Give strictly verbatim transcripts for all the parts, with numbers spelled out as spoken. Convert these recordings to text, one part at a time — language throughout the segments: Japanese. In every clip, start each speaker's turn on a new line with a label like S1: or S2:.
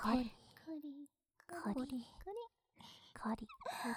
S1: カリカリカリカリカリカリ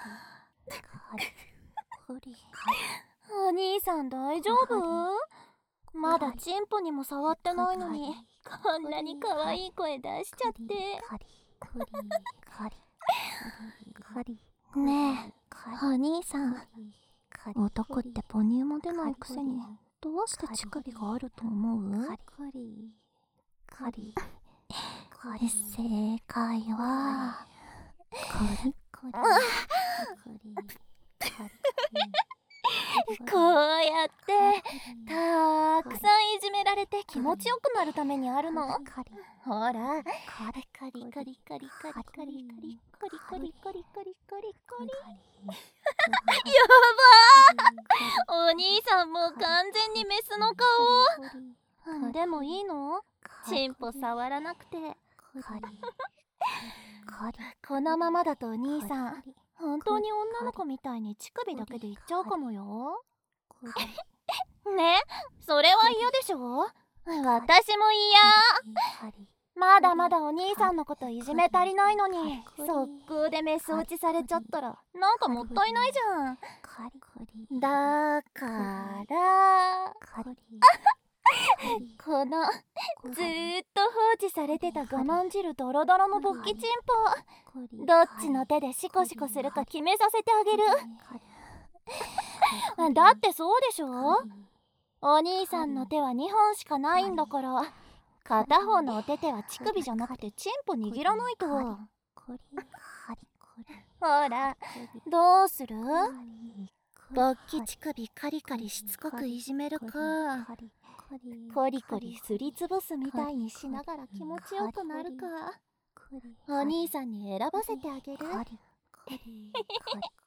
S1: カリ
S2: お兄さん大丈夫？まだチンポにも触ってないのにこんなに可愛い声出しちゃって。
S1: カリカリカリカリ
S2: ねえお兄さん、
S1: カリ
S2: 男って母乳も出ないくせにどうして乳首があると思う？
S1: カリカリカ
S2: え正解は
S1: カリカリカリカリ
S2: こうやってたくさんいじめられて気持ちよくなるためにあるの。
S1: カリ
S2: ほら、
S1: カリ
S2: カリカリカリカリカリカリカリカリカリカリカリカリカリ。やばー、お兄さんもう完全にメスの顔。でもいいの？チンポ触らなくて。このままだとお兄さん本当に女の子みたいに乳首だけでいっちゃうかもよ。ね、それは嫌でしょ？私も嫌。まだまだお兄さんのこといじめ足りないのに速攻でメス落ちされちゃったらなんかもったいないじゃん。だからこのずーっと放置されてた我慢汁ドロドロの勃起チンポ、どっちの手でシコシコするか決めさせてあげる。だってそうでしょ？お兄さんの手はにほんしかないんだから、片方のお手手は乳首じゃなくてチンポ握らないと。ほら、どうする？勃起乳首カリカリしつこくいじめるか、 コリコリすりつぶすみたいにしながら気持ちよくなるか。お兄さんに選ばせてあげる。
S1: コリコリコリ